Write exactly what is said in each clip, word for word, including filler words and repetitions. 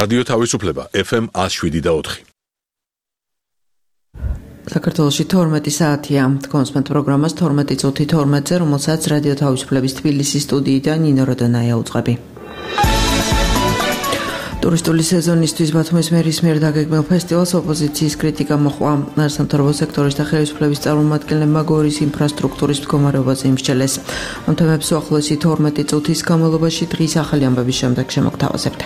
რადიო თავისუფლება ეფ ემ one oh seven და four. საქართველოში თორმეტი საათია კონსმენტ პროგრამას თორმეტი წუთი თორმეტზე, რომელსაც რადიო თავისუფლების თბილისის სტუდიიდან ნინო როდონაია უწყები. Ტურისტული სეზონისთვის ბათუმის მერის მიერ დაგეგმილ ფესტივალს ოპოზიციის კრიტიკა მოჰყვა. სამთავრობო სექტორის და ხელისუფლების წარმომადგენლებმა გორის ინფრასტრუქტურის მდგომარეობაზე იმსჯელეს. ამ თემებს უახლოესი თორმეტი წუთის განმავლობაში დღის ახალი ამბების შემდეგ შემოგთავაზებთ.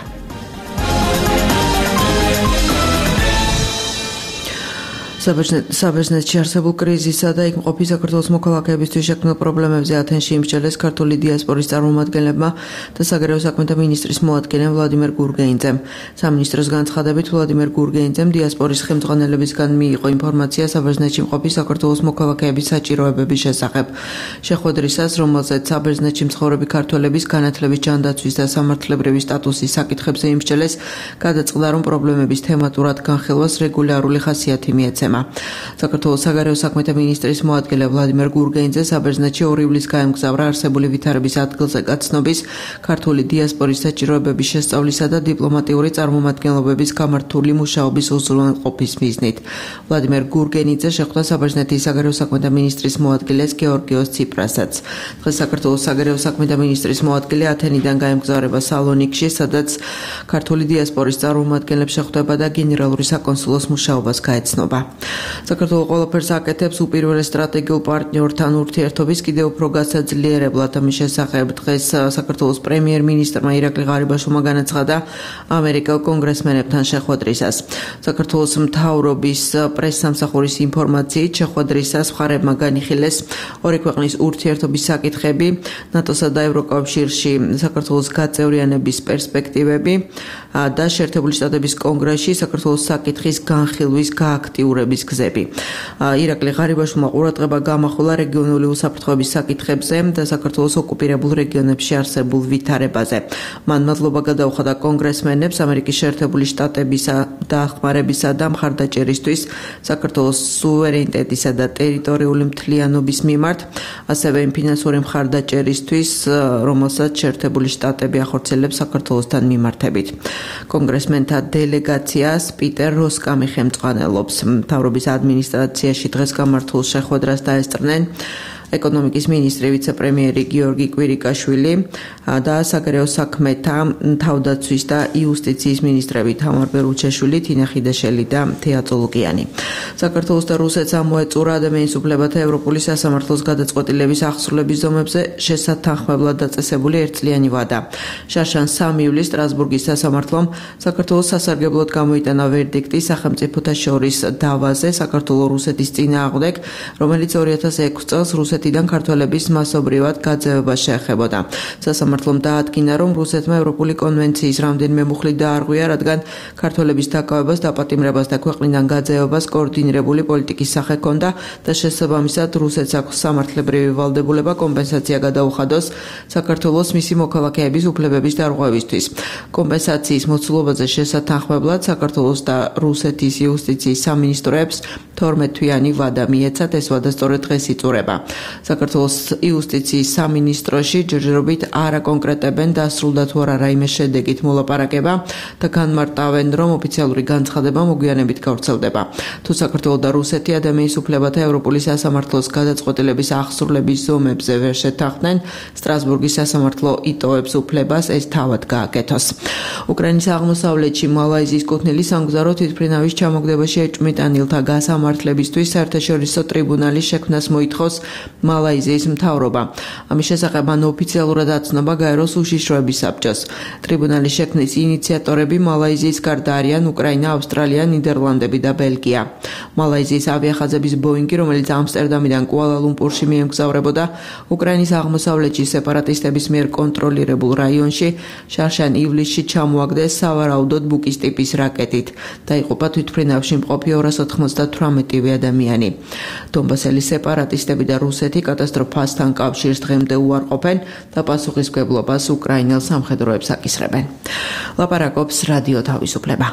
საბერძნეთში არსებულ კრიზისსა და იქ მყოფი საქართველოს მოქალაქეებისთვის შექმნილ პრობლემებზე ათენში იმსჯელეს ქართული დიასპორის წარმომადგენლებმა და საგარეო საქმეთა მინისტრის მოადგილემ ვლადიმერ გურგეინძემ. სამინისტროს განცხადებით ვლადიმერ გურგეინძემ დიასპორის ხელმძღვანელებისგან მიიღო ინფორმაცია საბერძნეთში მყოფი საქართველოს მოქალაქეების საჭიროებების შესახებ. შეხვედრისას, რომელზეც საბერძნეთში მცხოვრები ქართველების განათლების ჯანდაცვის და სამართლებრივი სტატუსის საკითხებზე იმსჯელეს, გადაწყდა, რომ პრობლემების თემატურად განხილვას რეგულარული ხასიათი მიეცემა. საქართველოს საგარეო საქმეთა მინისტრის მოადგილე ვლადიმერ გურგეინძე საბერძნეთში ორი ივლისს გაემგზავრა არსებული ვითარების ადგილზე გაცნობის, ქართული დიასპორის საჭიროებების შესწავლისა და დიპლომატიური წარმომადგენლობების გამართული მუშაობის უზრუნველყოფის მიზნით. ვლადიმერ გურგეინძე შეხვდა საბერძნეთის საგარეო საქმეთა მინისტრის მოადგილეს გეორგიოს ციპრასაც. დღეს საქართველოს საგარეო საქმეთა მინისტრის მოადგილე ათენიდან გაემგზავრება სალონიკში, სადაც ქართული დიასპორის წარმომადგენლებს შეხვდება და გენერალური საკონსულოს მუშაობას გაეცნობა. საქართველოს ყველაფერს აკეთებს უპირველეს სტრატეგიულ პარტნიორთან ურთიერთობის კიდევ უფრო გასაძლიერებლად. ამის შესახებ დღეს საქართველოს პრემიერ-მინისტრმა ირაკლი ღარიბაშვილმა განაცხადა ამერიკელ კონგრესმენებთან შეხვედრისას. საქართველოს მთავრობის პრესსამსახურის ინფორმაციით შეხვედრისას მხარებმა განიხილეს ორი ქვეყნის ურთიერთობის საკითხები, ნატოსა და ევროკავშირში საქართველოს გაწევრიანების პერსპექტივები და შეერთებული შტატების კონგრესში საქართველოს საკითხის განხილვის გააქტიურების გზები. ირაკლი ღარიბაშვილმა ყურადღება გამახვილა რეგიონული უსაფრთხოების საკითხებზე და საქართველოს ოკუპირებულ რეგიონებში არსებულ ვითარებაზე. მან მადლობა გადაუხადა კონგრესმენებს ამერიკის შეერთებული შტატებისა დახმარებისა და მხარდაჭერისთვის საქართველოს სუვერენიტეტისა და ტერიტორიული მთლიანობის მიმართ, ასევე იმ ფინანსური მხარდაჭერისთვის, რომელსაც შეერთებული შტატები ახორციელებს საქართველოსთან მიმართებით. კონგრესმენთა დელეგაციას პიტერ როსკამი ხელმძღვანელობს. მთავრობის ადმინისტრაციაში დღეს გამართულ შეხვედრას დაესწრნენ ეკონომიკის მინისტრი ვიცე-პრემიერი გიორგი კვირიკაშვილი და საგარეო საქმეთა, თავდაცვის და იუსტიციის მინისტრები თამარ ბერუჩეშვილი, თინა ხიდაშელი და თეა წოლუკიანი. საქართველოს და რუსეთს ამოეწურა ადამიანის უფლებათა ევროპული სასამართლოს გადაწყვეტილების აღსრულების ზომებზე შესათანხმებლად დაწესებული ერთწლიანი ვადა. შარშან სამი ივლისს სტრასბურგის სასამართლომ საქართველოს სასარგებლოდ გამოიტანა ვერდიქტი სახელმწიფოთა შორის დავაზე საქართველო-რუსეთის წინააღმდეგ, რომელიც ორი ათას ექვსი წელს რუსეთიდან ქართველების მასობრივად გაძევება შეეხებოდა. სასამართლომ დაადგინა, რომ რუსეთმა ევროპული კონვენციის რამდენიმე მუხლი დაარღვია, რადგან ქართველების დაკავებას, დაპატიმრებას და ქვეყნიდან გაძევებას კოორდინირებული პოლიტიკის სახე ჰქონდა და შესაბამისად რუსეთს აქვს სამართლებრივი ვალდებულება კომპენსაცია გადაუხადოს საქართველოს მისი მოქალაქეების უფლებების დარღვევისთვის. კომპენსაციის მოცულობაზე შესათანხმებლად საქართველოს და რუსეთის იუსტიციის სამინისტროებს თორმეტ თვიანი ვადა მიეცათ, ეს ვადა სწორედ დღეს იწურება. საქართველოს იუსტიციის სამინისტროში ჯერჯერობით არ აკონკრეტებენ დასრულდა თუ არა რაიმე შედეგით მოლაპარაკება და განმარტავენ, რომ ოფიციალური განცხადება მოგვიანებით გავრცელდება. თუ საქართველო და რუსეთი ადამიანის უფლებათა ევროპული სასამართლოს გადაწყვეტილების აღსრულების ზომებზე ვერ შეთანხმდნენ, სტრასბურგის სასამართლო იტოვებს უფლებას ეს თავად გააკეთოს. უკრაინის აღმოსავლეთში მალაიზიის კუთვნილი სამგზავრო თვითმფრინავის ჩამოგდებაში ეჭვმიტანილთა გასამართლებისთვის საერთაშორისო ტრიბუნალის შექმნას მოითხოვს მალაიზიის მთავრობა. ამის შესახებ მან ოფიციალურად აცნობა გაეროს უშიშროების საბჭოს. ტრიბუნალის შექმნის ინიციატორები მალაიზიის გარდა არიან უკრაინა, ავსტრალია, ნიდერლანდები და ბელგია. მალაიზიის ავიახაზების ბოინგი, რომელიც ამსტერდამიდან კუალა-ლუმპურში მიემგზავრებოდა უკრაინის აღმოსავლეთში სეპარატისტების მიერ კონტროლირებულ რაიონში, შარშან ივლისში ჩამოაგდეს სავარაუდოდ ბუკის ტიპის რაკეტით. დაიღუპა თვითმფრინავში მყოფი ორას ოთხმოცდათვრამეტი ადამიანი. დონბასელი სეპარატისტები და რუსეთი კატასტროფასთან კავშირს დღემდე უარყოფენ და პასუხისმგებლობას უკრაინელ სამხედროებს აკისრებენ. ლაპარაკობს რადიო თავისუფლება.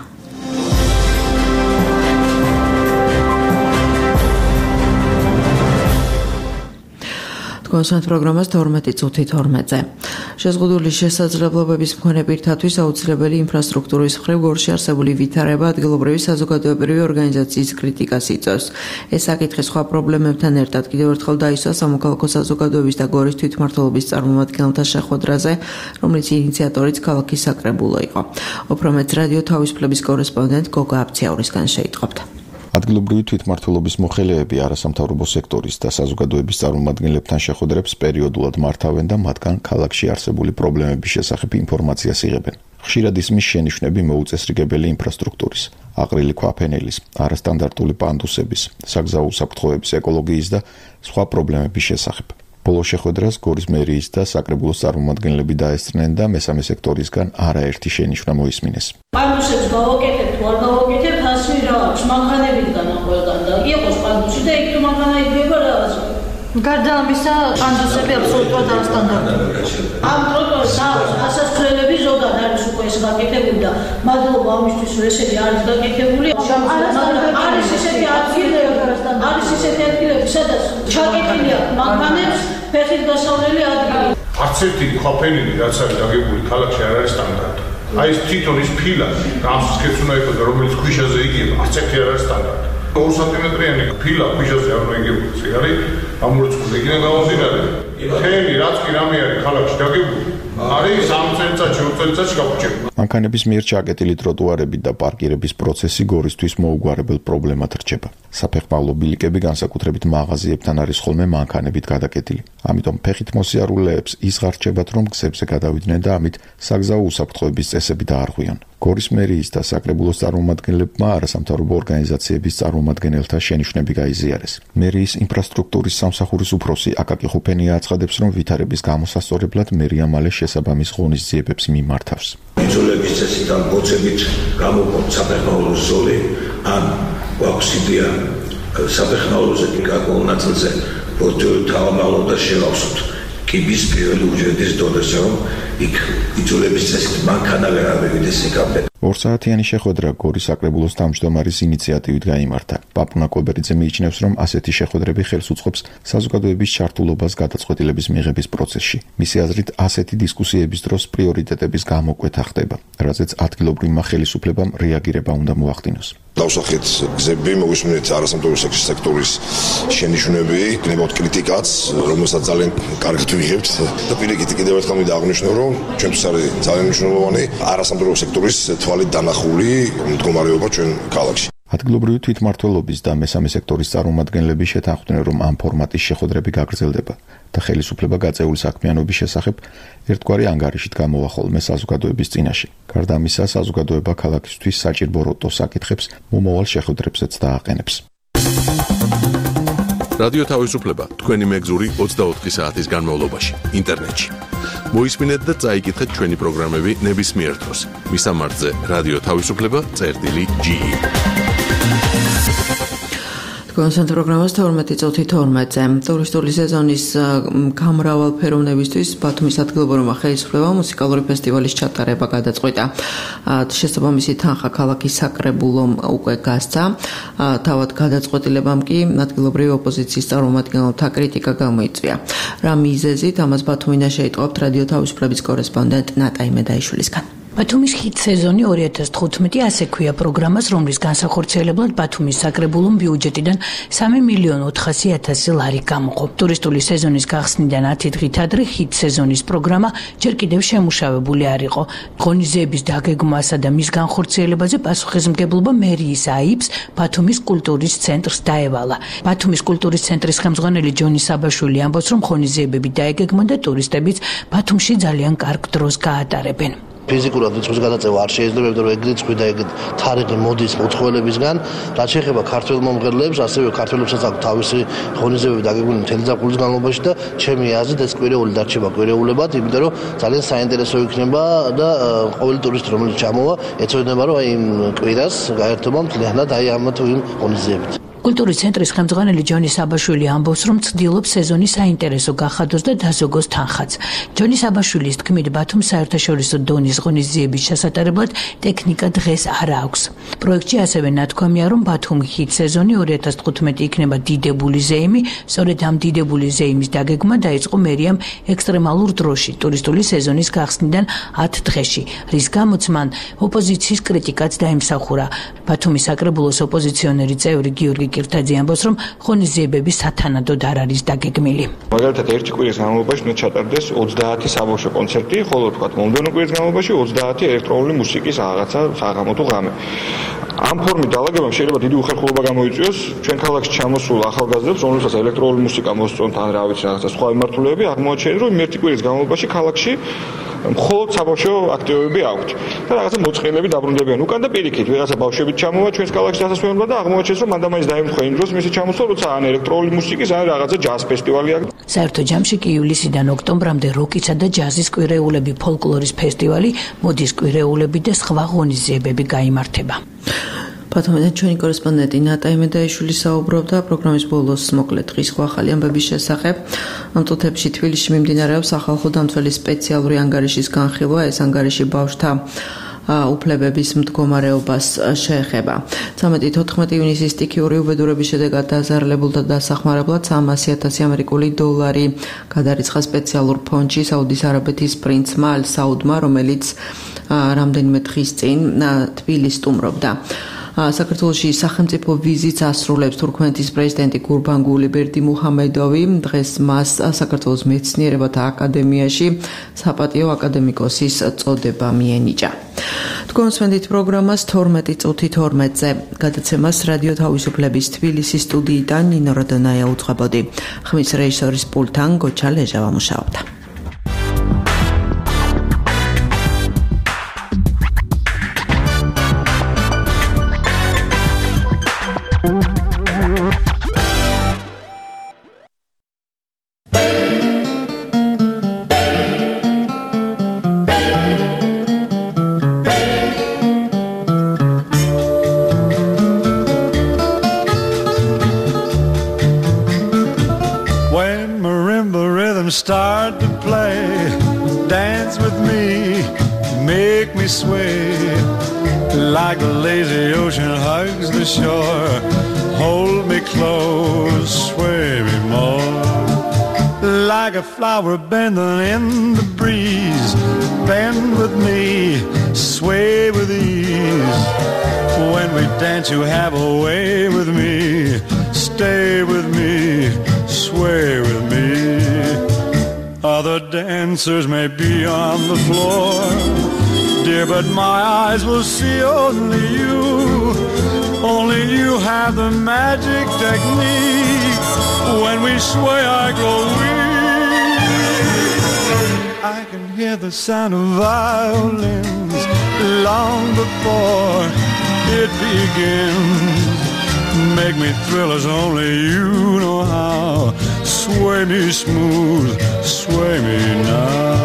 თქვენს პროგრამას თორმეტი წუთი თორმეტზე. შეზღუდული შესაძლებლობების მქონე პირთათვის აუცილებელი ინფრასტრუქტურის მხრივ გორში არსებული ვითარება ადგილობრივი საზოგადოებრივი ორგანიზაციის კრიტიკას იწვევს. ეს საკითხი სხვა პრობლემებთან ერთად კიდევ ერთხელ დაისვა სამოქალაქო საზოგადოების და გორის თვითმმართველობის წარმომადგენელთა შეხვედრაზე, რომლის ინიციატორიც ქალაქის საკრებულო იყო. უფრო მეტ რადიო თავისუფლების კორესპონდენტ გოგა აფციაურისგან შეიტყობთ. ადგილობრივი თვითმმართველობის მოხელეები არასამთავრობო სექტორის და საზოგადოების წარმომადგენლებთან შეხვედრებს პერიოდულად მართავენ და მათგან ქალაქში არსებული პრობლემების შესახებ ინფორმაციას იღებენ. ხშირად ისმის შენიშვნები მოუწესრიგებელი ინფრასტრუქტურის, აყრილი ქვაფენელის, არასტანდარტული პანდუსების, საგზაო უსაფრთხოების, ეკოლოგიის და სხვა პრობლემების შესახებ. ბოლო შეხვედრას გორის მერიის და საკრებულოს წარმომადგენლები დაესწრნენ და მესამე სექტორისგან არაერთი შენიშვნა მოისმინეს. პანდუსებს გავაკეთებთ, არ გავაკეთებთ, ასე რა აქვს, მანქანებიდან ყველგან და იყოს პანდუსი და იქ თუ მანქანა იგდება რაღაცა. გარდა ამისა, პანდუსები აბსოლუტურად არასტანდარტულია. ამ ტროტუარს აქვს გასასვლელები ზოგად არის უკვე ეს გაკეთებული და მადლობა ამისთვის რომ ესეთი არის გაკეთებული. არის ესეთი ადგილები, არის ესეთი ადგილები, სადაც ჩაკეტილია მანქანებს ფეხით გასავლელი ადგილი. არც ერთი ქვაფენილი რაც არის დაგებული ქალაქში არ არის სტანდარტი. აი ეს თვითონ ის ფილა, რამს ქეცუნა იყო და რომელიც ქვიშაზე იგება, არც ერთი არ არის სტანდარტი. ორი სანტიმეტრიანი ფილა ქვიშაზე არ უნდა იგებოდეს. ეს არის ამურწყული იქნება გამომდინარე. თემი რაც კი რამე არის ქალაქში დაგებული, არის სამ წელიწადში, ორი წელიწადში გაგუჩება. მანქანების მიერ ჩაკეტილი ტროტუარები და პარკირების პროცესი გორისთვის მოუგვარებელ პრობლემად რჩება. საფეხმავლო ბილიკები განსაკუთრებით მაღაზიებთან არის ხოლმე მანქანებით გადაკეტილი. ამიტომ ფეხით მოსიარულეებს ის ღარჩებათ, რომ გზებზე გადავიდნენ და ამით საგზაო უსაფრთხოების წესები დაარღვიონ. გორის მერიის და საკრებულოს წარმომადგენლებმა არასამთავრობო ორგანიზაციების წარმომადგენელთა შენიშვნები გაიზიარეს. მერიის ინფრასტრუქტურის სამსახურის უფროსი აკაკი ხუფენია აცხადებს, რომ ვითარების გამოსასწორებლად მერია მალე შესაბამის ღონისძიებებს მიმართავს. იძულების წესით ან ბოცებით გამოყოფ საფეხმავლო ზოლი ან გვაქვს იდეა საფეხმავლოზე გარკვეულ ნაწილზე თავმალო და შევავსოთ კიბის პირველი უჯრედის დონეზე, რომ იქ იძულების წესით მანქანა ვერ ავივიდეს იქამდე. ორსაათიანი შეხვედრა გორის საკრებულოს თავმჯდომარის ინიციატივით გაიმართა. პაპუნა კობერიძე მიიჩნევს, რომ ასეთი შეხვედრები ხელს უწყობს საზოგადოების ჩართულობას გადაწყვეტილების მიღების პროცესში. მისი აზრით, ასეთი დისკუსიების დროს პრიორიტეტების გამოკვეთა ხდება, რაზეც ადგილობრივმა ხელისუფლებამ რეაგირება უნდა მოახდინოს. დავსახეთ გზები, მოვისმინეთ არასამთავრობო სექტორის შენიშვნები, გნებავთ კრიტიკაც, რომელსაც ძალიან კარგად ვიღებთ და პირიქით კიდევ ერთხელ მინდა აღვნიშნო, რომ ჩვენთვის არის ძალიან მნიშვნელოვანი არასამთავრობო სექტორის თვალით დანახული მდგომარეობა ჩვენ ქალაქში. ადგილობრივი თვითმმართველობის და მესამე სექტორის წარმომადგენლები შეთანხმდნენ, რომ ამ ფორმატის შეხვედრები გაგრძელდება და ხელისუფლება გაწეული საქმიანობის შესახებ ერთგვარი ანგარიშით გამოვა ხოლმე საზოგადოების წინაშე. გარდა ამისა, საზოგადოება ქალაქისთვის საჭირბოროტო საკითხებს მომავალ შეხვედრებზეც დააყენებს. რადიო თავისუფლება თქვენი მეგზური ოცდაოთხი საათის განმავლობაში ინტერნეტში. მოისმინეთ და წაიკითხეთ ჩვენი პროგრამები ნებისმიერ დროს. მისამართზე რადიო თავისუფლება წერტილი ჯი. თქვენს პროგრამას თორმეტი წუთი თორმეტზე. ტურისტული სეზონის გამრავალფეროვნებისთვის ბათუმის ადგილობრივმა ხელისუფლებამ მუსიკალური ფესტივალის ჩატარება გადაწყვიტა. შესაბამისი თანხა ქალაქის საკრებულომ უკვე გასცა. თავად გადაწყვეტილებამ კი ადგილობრივი ოპოზიციის წარმომადგენელთა კრიტიკა გამოიწვია. რა მიზეზით ამას ბათუმიდან შეიტყობთ რადიო თავისუფლების კორესპონდენტ ნატაი მედაიშვილისგან. ბათუმის ჰიტ სეზონი ორი ათას თხუთმეტი ასე ქვია პროგრამას, რომლის განსახორციელებლად ბათუმის საკრებულომ ბიუჯეტიდან სამი მილიონი ოთხასი ათასი ლარი გამოყო. ტურისტული სეზონის გახსნიდან ათი დღით ადრე ჰიტ სეზონის პროგრამა ჯერ კიდევ შემუშავებული არ იყო. ღონისძიების დაგეგმვასა და მის განხორციელებაზე პასუხისმგებლობა მერიის აიბს ბათუმის კულტურის ცენტრს დაევალა. ბათუმის კულტურის ცენტრის ხელმძღვანელი ჯონი საბაშვილი ამბობს, რომ ღონისძიებები დაეგეგმონ და ტურისტებიც ბათუმში ძალიან კარგ დროს გაატარებენ. ფიზიკურად რიცხვის გადაწევა არ შეიძლება, იმიტომ რომ ეგ რიცხვი და ეგ თარიღი მოდის მოთხოვნებისგან, რაც შეეხება ქართველ მომღერლებს, ასევე ქართველებსაც აქვს თავისი ღონისძიებები დაგეგმილი მთელი წლის განმავლობაში და ჩემი აზრით ეს კვირეული დარჩება კვირეულებად, იმიტომ რომ ძალიან საინტერესო იქნება და ყოველი ტურისტი რომელიც ჩამოვა, ეცოდინება რომ აი იმ კვირას გაერთობა მთლიანად აი ამ თუ იმ ღონისძიებით. კულტურის ცენტრის ხელმძღვანელი ჯონი საბაშვილი ამბობს, რომ ცდილობს სეზონი საინტერესო გახადოს და დაზოგოს თანხაც. ჯონი საბაშვილის თქმით, ბათუმს საერთაშორისო დონის ღონისძიების ჩასატარებლად ტექნიკა დღეს არ აქვს. პროექტში ასევე ნათქვამია, რომ ბათუმი ჰიტ სეზონი ორი ათას თხუთმეტი იქნება დიდებული ზეიმი, სწორედ ამ დიდებული ზეიმის დაგეგმა დაიწყო მერიამ ექსტრემალურ დროში, ტურისტული სეზონის გახსნიდან ათ დღეში, რის გამოც მან ოპოზიციის კრიტიკაც დაიმსახურა. ბათუმის საკრებულოს ოპოზიციონერი წევრი გიორგი კირთაძე ამბობს, რომ ღონისძიებები სათანადოდ არ არის დაგეგმილი. მაგალითად, ერთი კვირის განმავლობაში უნდა ჩატარდეს ოცდაათი საბავშვო კონცერტი, ხოლო თქვა მომდევნო კვირის განმავლობაში ოცდაათი ელექტრონული მუსიკის რაღაცა საღამოთო ღამე. ამ ფორმით დალაგებამ შეიძლება დიდი უხერხულობა გამოიწვიოს ჩვენ ქალაქში ჩამოსულ ახალგაზრდებს, რომლებსაც ელექტრონული მუსიკა მოსწონთ ან რა ვიცი რაღაცა სხვა მიმართულებები, აღმოაჩენენ, რომ ერთი კვირის განმავლობაში ქალაქში მხოლოდ საბავშვო აქტივობები აქვთ და რაღაცა მოწყილები დაბრუნდებიან უკან და პირიქით ვიღაცა ბავშვებით ჩამოვა ჩვენს ქალაქში დასასვენებლად და აღმოაჩენს, რომ მანდამაინც დაემთხვა იმ დროს მისი ჩამოსვლა, როცა ან ელექტრონული მუსიკის ან რაღაცა ჯაზ ფესტივალი აქვს. საერთო ჯამში კი ივლისიდან ოქტომბრამდე როკისა და ჯაზის კვირეულები, ფოლკლორის ფესტივალი, მოდის კვირეულები და სხვა ღონისძიებები გაიმართება. ბათუმიდან ჩვენი კორესპონდენტი ნატა იმედაიშვილი საუბრობდა პროგრამის ბოლოს მოკლედ დღის ახალი ამბების შესახებ. ამ წუთებში თბილისში მიმდინარეობს სახალხო დამცველის სპეციალური ანგარიშის განხილვა. ეს ანგარიში ბავშვთა უფლებების მდგომარეობას შეეხება. ცამეტი თოთხმეტი ივნისის სტიქიური უბედურების შედეგად დაზარალებულთა დასახმარებლად სამასი ათასი ამერიკული დოლარი გადარიცხა სპეციალურ ფონდში საუდის არაბეთის პრინცმა ალ საუდმა, რომელიც რამდენიმე დღის წინ თბილისს სტუმრობდა. საქართველოში სახელმწიფო ვიზიტს ასრულებს თურქმენეთის პრეზიდენტი გურბანგული ბერდიმუჰამედოვი. დღეს მას საქართველოს მეცნიერებათა აკადემიაში საპატიო აკადემიკოსის წოდება მიენიჭა. თქვენსვენდით პროგრამას თორმეტი წუთი თორმეტზე. გადაცემას რადიო თავისუფლების თბილისის სტუდიიდან ნინო როდონაია უძღვებოდი. ხმის რეჟისორის პულტთან გოჩა ლეჟავა მუშაობდა. Start to play, dance with me, make me sway, like the lazy ocean hugs the shore, hold me close, sway me more, like a flower bending in the breeze, bend with me, sway with ease, when we dance you have a way with me, stay with me, sway with me. Other dancers may be on the floor, dear, but my eyes will see only you. Only you have the magic technique. When we sway, I grow weak. I can hear the sound of violins long before it begins. Make me thrill as only you know how. Sway me smooth, sway me now.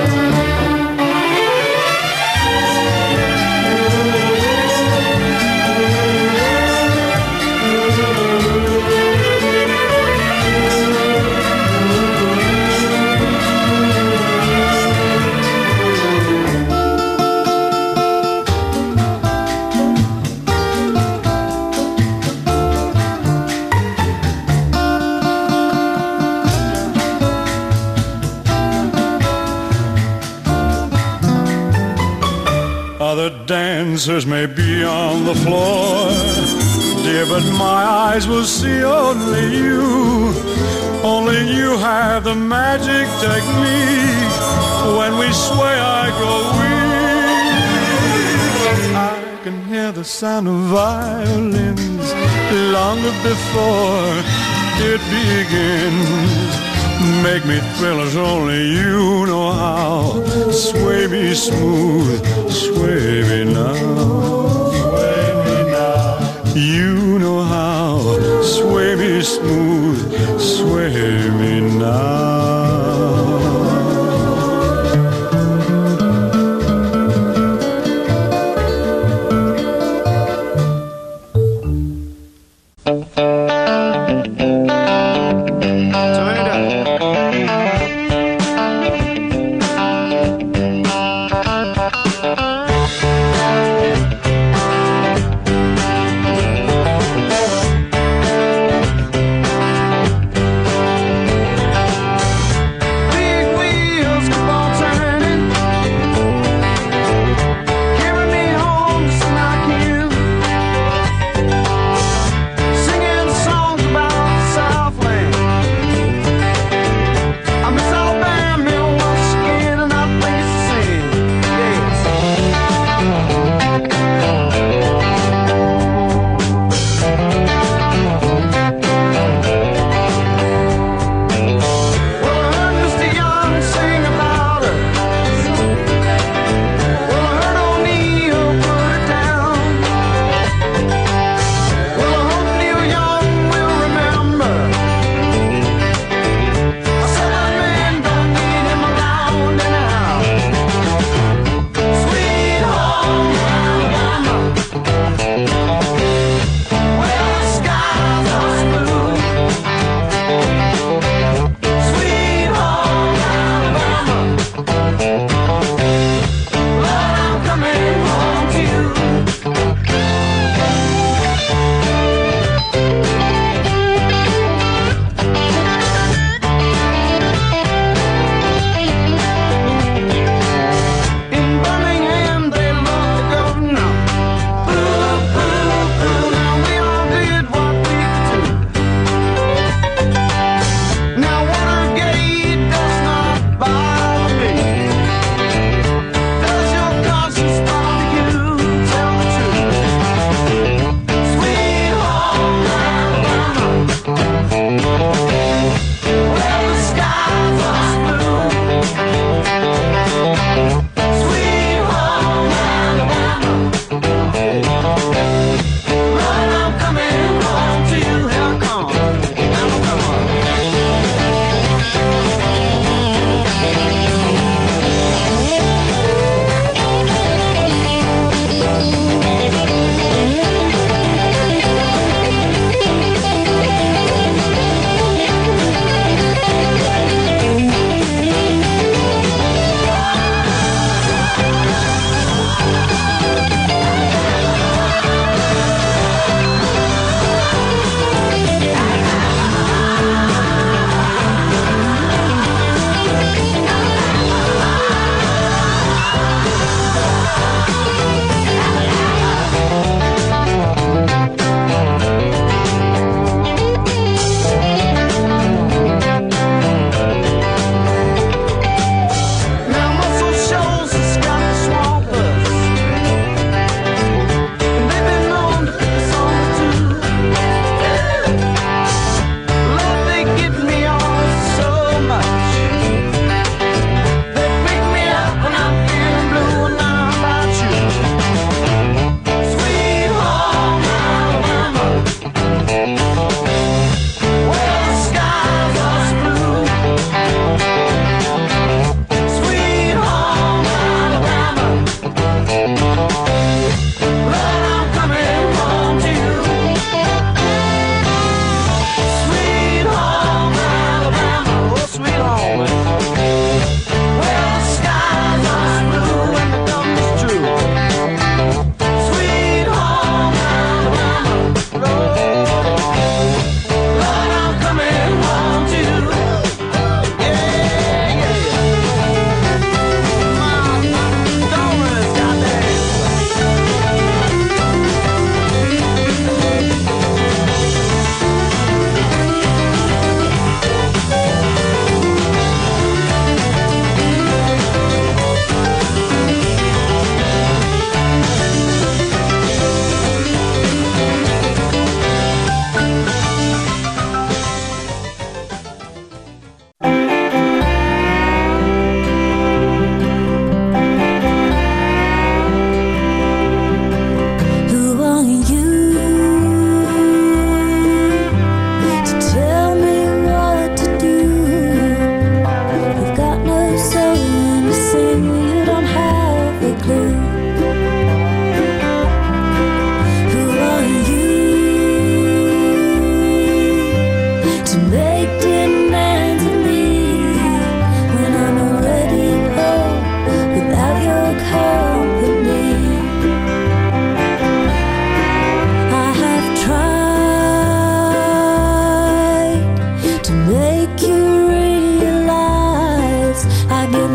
Other dancers may be on the floor, dear, but my eyes will see only you. Only you have the magic technique. When we sway, I grow weak. I can hear the sound of violins long before it begins. Make me thrill as only you know how. Sway me smooth, sway me now. Sway me now. You know how. Sway me smooth, sway me now. Thank you.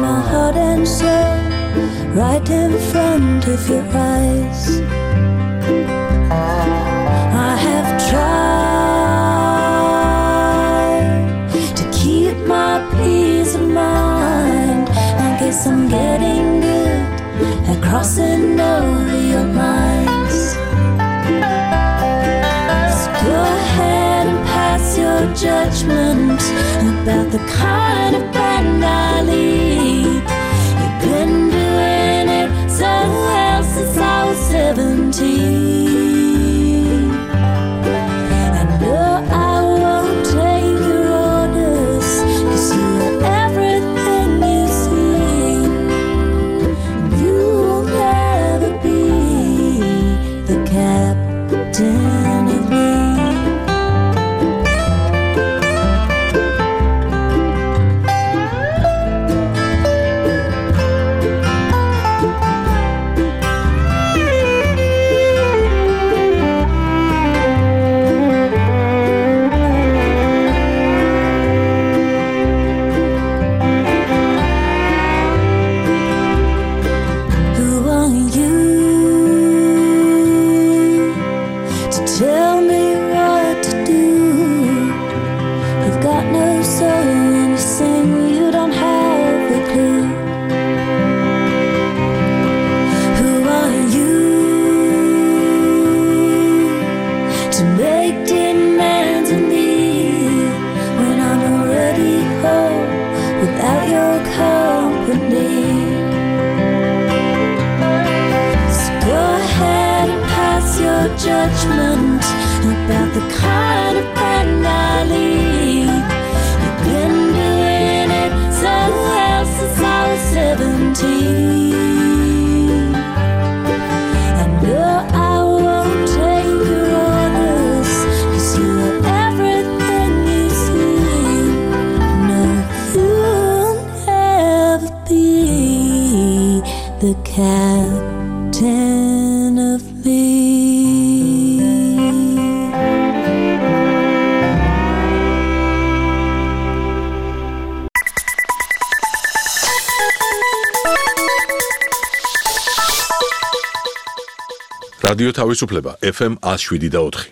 my heart and soul right in front of your eyes. I have tried to keep my peace of mind. I guess I'm getting good at crossing over your lines. So go ahead and pass your judgment about the kind of band I lead. You've been doing it so well since I was seventeen. I know I won't take your orders, 'cause you are everything you seem. You will never be the captain of me. Judgment about the kind of band I lead. You've been doing it so well since I was seventeen. I know I won't take your orders, 'cause you are everything you seem. No, you'll never be the captain of me. რადიო თავისუფლება ეფ ემ one oh seven და four.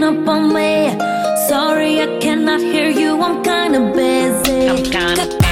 up on me. Sorry, I cannot hear you. I'm kinda busy. I'm kinda busy.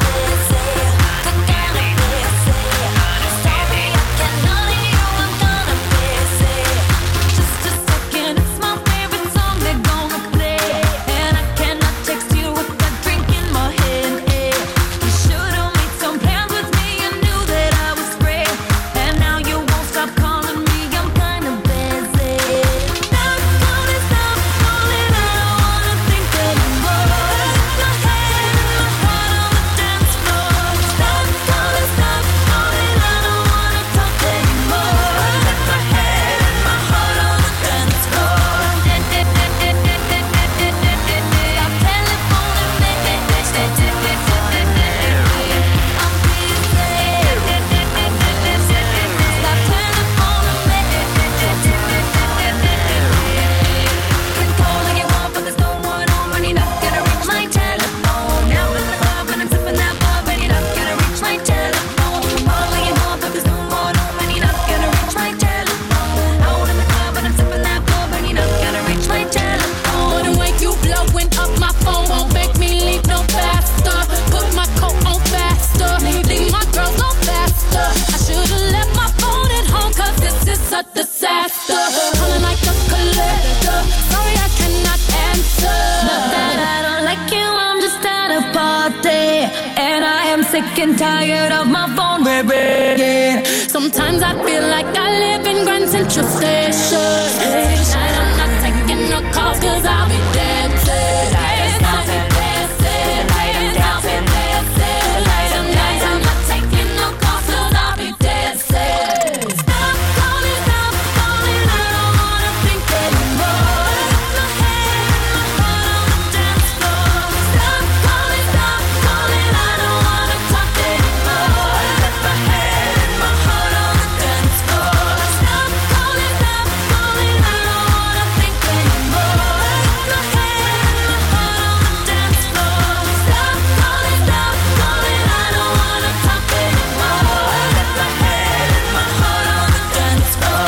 Sick and tired of my phone ringing. Sometimes I feel like I live in Grand Central Station. Tonight I'm not taking no calls cause I'll be dancing. Dancing, dancing, dancing, dancing. Tonight I'm not taking no calls cause I'll be dancing. Stop calling, stop calling, I don't wanna think anymore. My head and my heart on the dance floor. Stop calling, stop calling, I don't wanna talk anymore. Let my head and my heart on the dance floor. Stop calling, stop calling, I don't wanna think anymore. My head and my heart on the dance floor. Stop calling, stop calling, I don't wanna talk anymore. Let my head and my heart on the dance floor.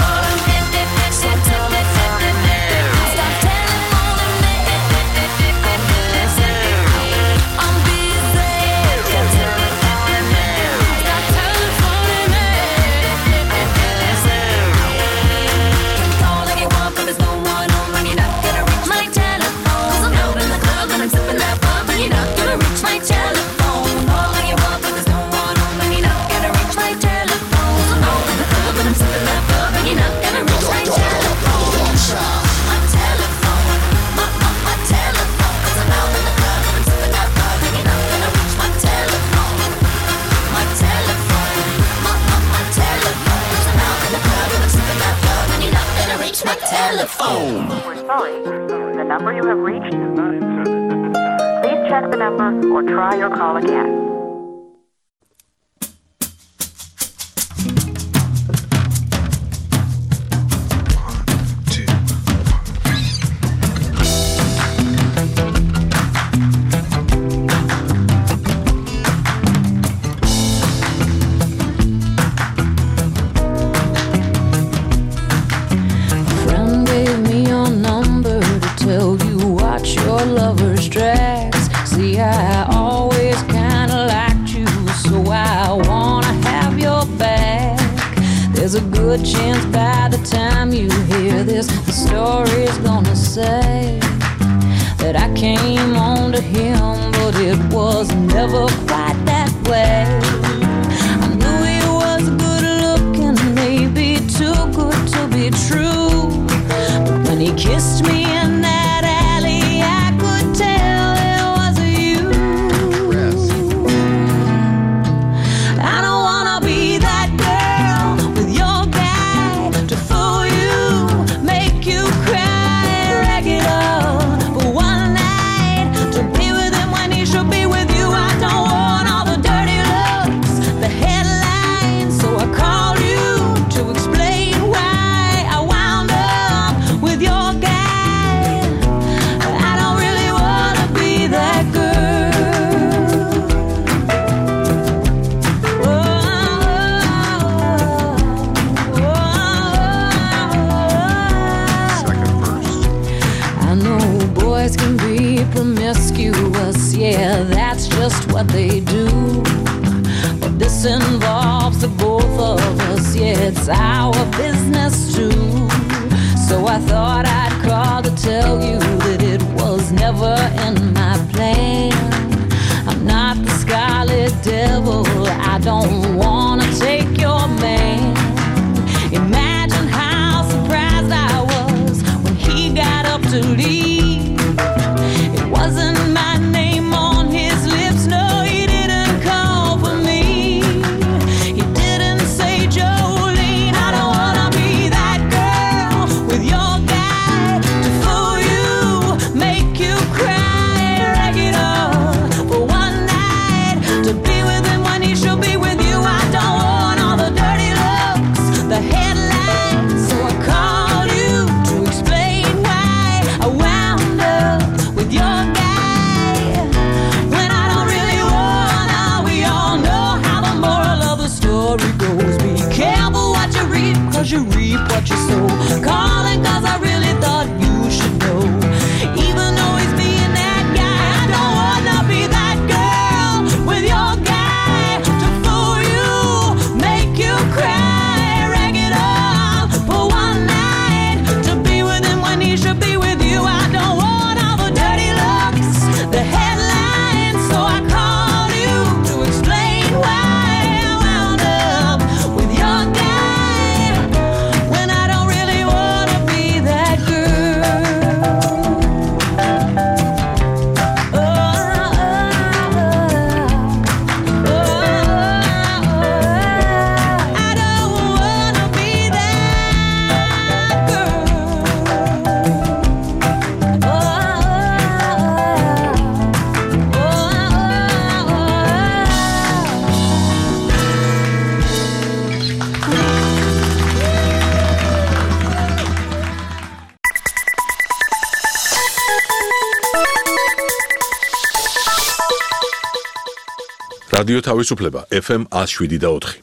Stop telephoning me. Stop telephoning me. I'm busy. Stop telephoning me. Stop telefoning me. Call if you want, but there's no one home and you're not gonna reach my telephone. 'Cause I'm out in the club and I'm sipping that bub and you're not gonna reach my telephone. Call if you want, but there's no one home and you're not gonna reach my telephone. 'Cause I'm out in the club and I'm sipping that bub and you're not gonna reach my telephone. My telephone, my, my, my telephone. 'Cause I'm out in the club and I'm sipping that bub and you're not gonna reach my telephone. My telephone, my, my, my telephone. 'Cause I'm out in the club and I'm sipping that bub and you're not gonna reach my telephone. We're sorry. The number you have reached is not in service. Please check the number or try your call again. Friend gave me your number to tell you watch your lover's tracks. See, I always kinda liked you, so I wanna have your back. There's a good chance by the time you hear this, the story's gonna say that I came on to him, but it was never quite that way. I knew he was good looking, maybe too good to be true. But when he kissed me in that alley, I could tell it was you. I don't wanna be that girl with your guy to fool you, make you cry and rag it up for one night, to be with him when he should be with you. I don't want all the dirty looks, the headlines, so I called you to explain why just what they do. But this involves the both of us, yeah, it's our business too. So I thought I'd call to tell you that it was never in my plan. I'm not the scarlet devil, I don't wanna take your man. Imagine how surprised I was when he got up to leave. It wasn't my name on his lips, no, he didn't call for me. He didn't say, Jolene, I don't wanna be that girl with your guy to fool you, make you cry, rag it up for one night, to be with him when he should be with you. I don't want all the dirty looks, the headlines, so I called you to explain why I wound up with your guy when I don't really wanna. We all know how the moral of the story goes. Be careful what you reap, cause you reap what you sow. Calling cause I really thought you should know. Even though he's being that guy, I don't wanna be that girl with your guy to fool you, make you cry, rag it up for one night, to be with him when he should be with you. I don't want all the dirty looks, the headlines, so I called you to explain why I wound up with your guy when I don't really wanna be that girl. Oh, oh, oh, oh, I don't wanna be that girl. Oh, რადიო თავისუფლება ეფ ემ one oh seven და four.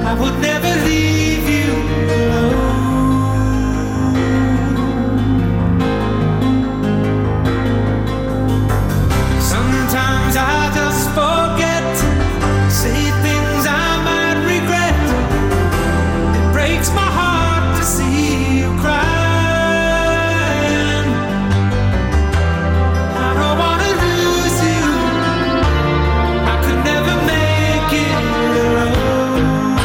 I would never leave you alone. Sometimes I just forget to say things I might regret. It breaks my heart to see you crying. I don't wanna lose you. I could never make it alone.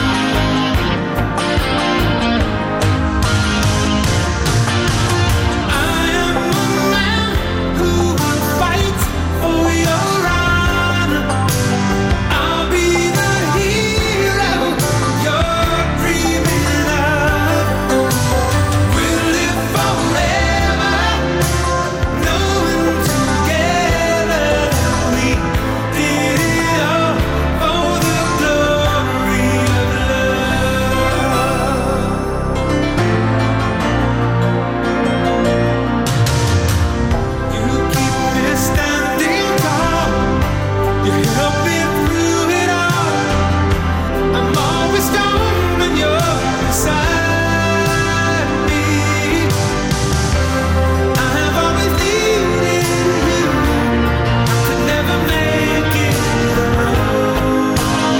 I am a man who will fight for your honor. I'll be the hero you're dreaming of. We'll live forever, knowing together we did it all for the glory of love. You keep me standing tall. You help me through it all. I'm always strong when you're beside me. I have always needed you. I could never make it alone.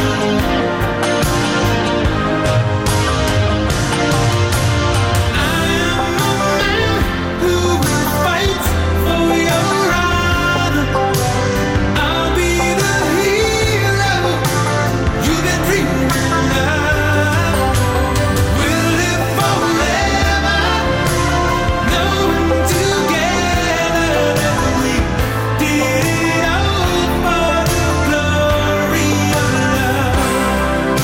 I am a man who will fight for your honor. I'll be the hero you've been dreaming of. We'll live forever, knowing together that we did it all for the glory of love.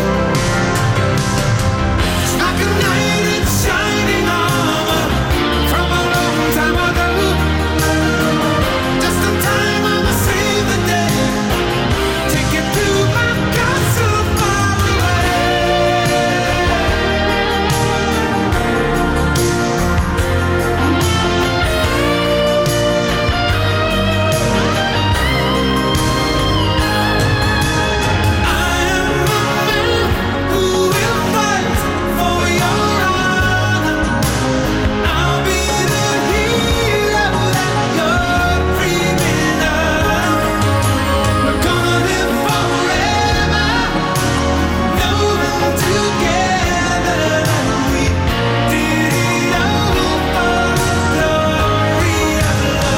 It's like a knight in shining armor from a long time ago. Just in time, I'ma save the day. Take you to my castle far away. I am a man who will fight for your honor. I'll be the hero that you're dreaming of. We're gonna live forever, knowing together that we did it all for the glory of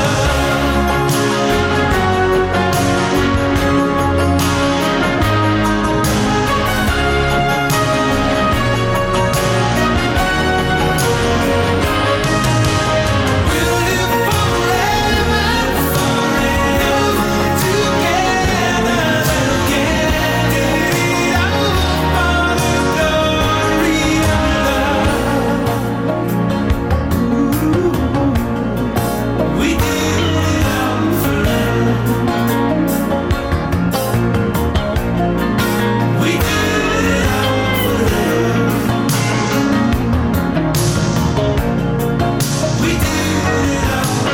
We'll live forever, knowing together that we did it all for the glory of love. We did it all for love. We did it all for love. We did it all for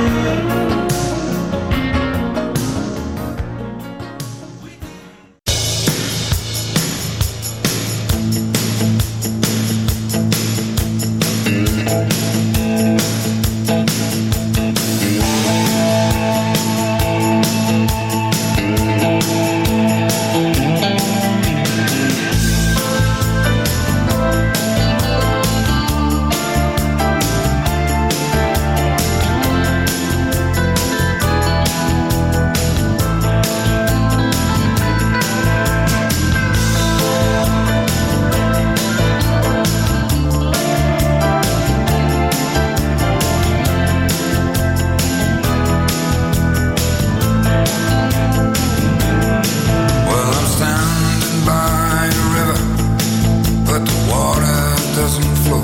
Well, I'm standing by a river, but the water doesn't flow.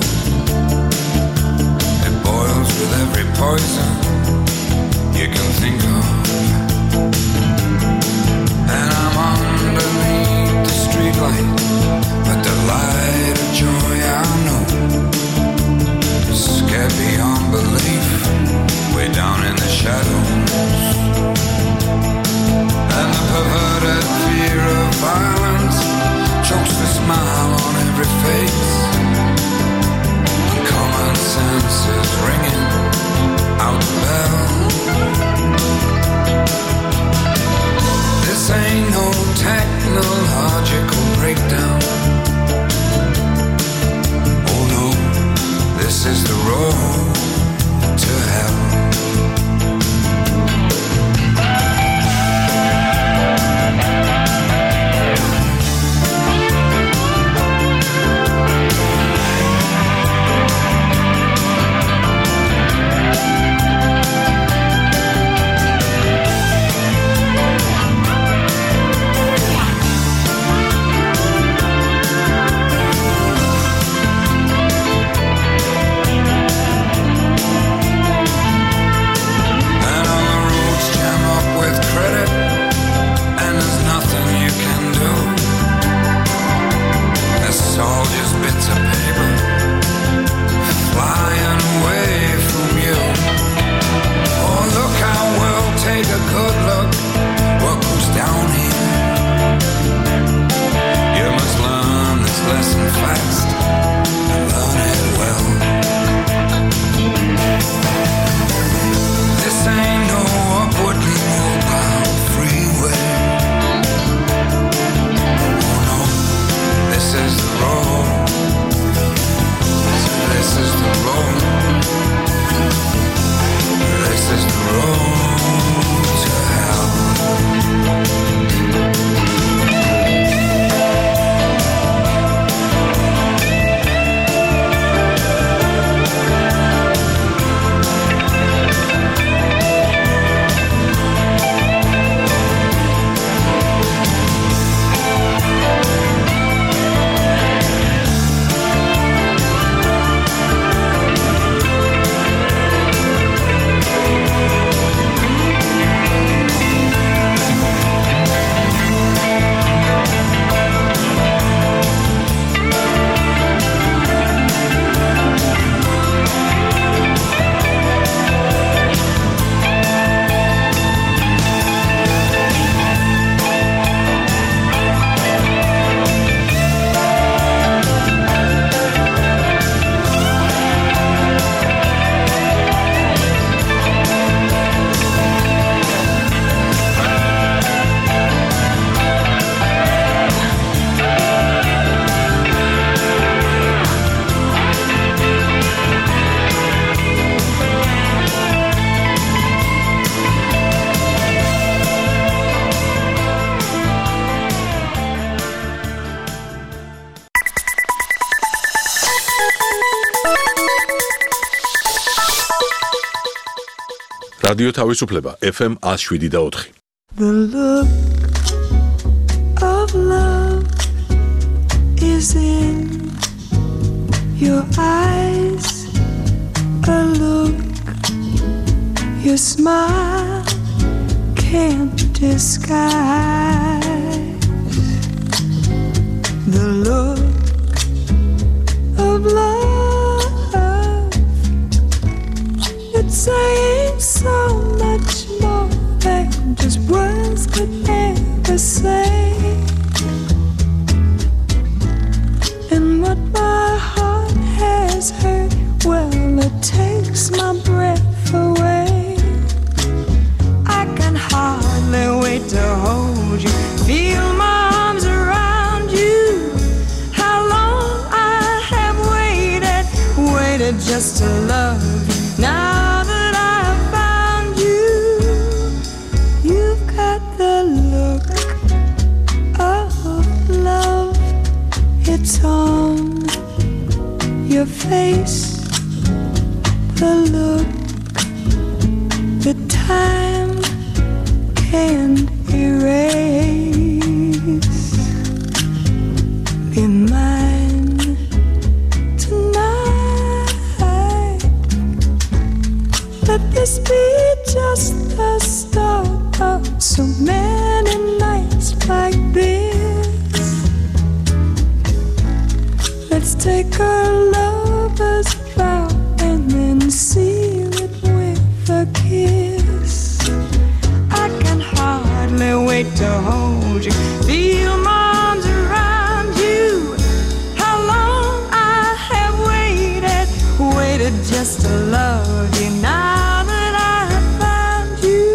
It boils with every poison you can think of. And I'm underneath the streetlight, but the light of joy I know is scared beyond belief, way down in the shadows. And the perverted fear of violence chokes the smile რადიო თავისუფლება F M one oh seven და four. The look of love is in your eyes, a look your smile can't disguise. The look of love, it's saying so much more than just words could ever say. And what my heart has heard, well, it takes my breath away. I can hardly wait to hold you, feel my arms around you. How long I have waited, waited just to love you. Now that I've found you, you've got the look of love. It's on your face, the look that time can't erase. Be mine tonight. Let this be just the start of so many nights like this. Let's take our lover's vow and then seal it with a kiss. I can hardly wait to hold you, feel my arms around you. How long I have waited, waited just to love you. Now that I have found you,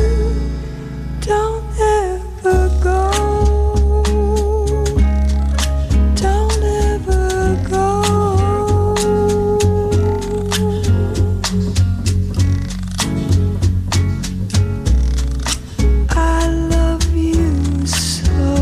don't ever go. Don't ever go. I love you so.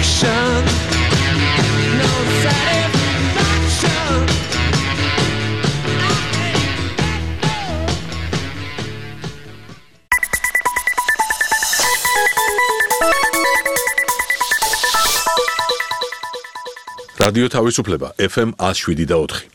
satisfaction. No satisfaction. რადიო თავისუფლება ეფ ემ one oh seven და four.